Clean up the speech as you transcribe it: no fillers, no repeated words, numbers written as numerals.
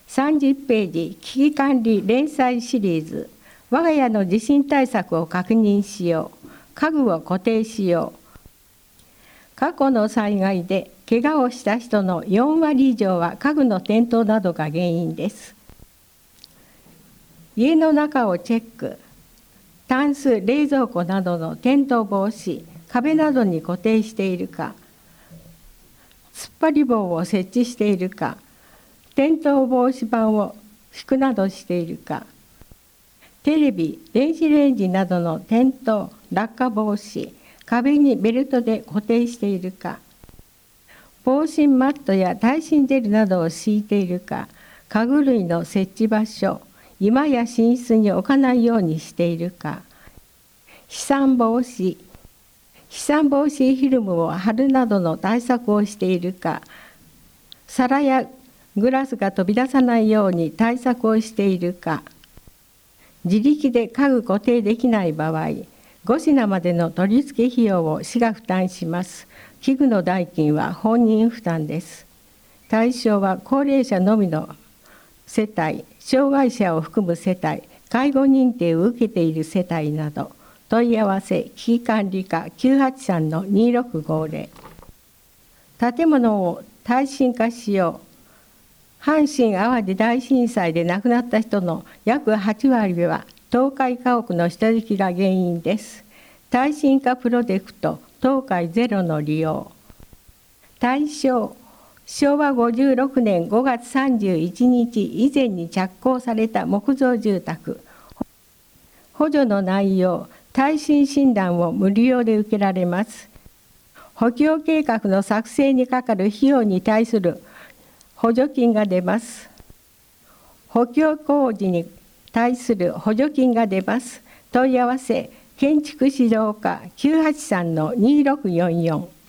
30ページ、危機管理連載シリーズ。我が家の地震対策を確認しよう。家具を固定しよう。過去の災害で怪我をした人の4割以上は家具の転倒などが原因です。家の中をチェック。タンス、冷蔵庫などの転倒防止、壁などに固定しているか、突っ張り棒を設置しているか、転倒防止板を敷くなどしているか、テレビ、電子レンジなどの転倒、落下防止、壁にベルトで固定しているか、防振マットや耐震ジェルなどを敷いているか、家具類の設置場所、居間や寝室に置かないようにしているか、飛散防止フィルムを貼るなどの対策をしているか、皿やグラスが飛び出さないように対策をしているか、自力で家具固定できない場合、5品までの取り付け費用を市が負担します。器具の代金は本人負担です。対象は高齢者のみの世帯、障害者を含む世帯、介護認定を受けている世帯など、問い合わせ危機管理課 983-2650。建物を耐震化しよう。阪神・淡路大震災で亡くなった人の約8割は倒壊家屋の下敷きが原因です。耐震化プロジェクト倒壊ゼロの利用。対象、昭和56年5月31日以前に着工された木造住宅。補助の内容、耐震診断を無料で受けられます。補強計画の作成にかかる費用に対する補助金が出ます。補強工事に対する補助金が出ます。問い合わせ、建築指導課 983-2644。